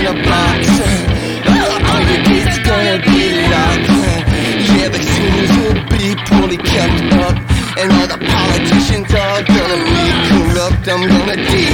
a box. All your gates gonna be locked. Yeah, vaccines will be poorly kept up, and all the politicians are gonna be corrupt. I'm gonna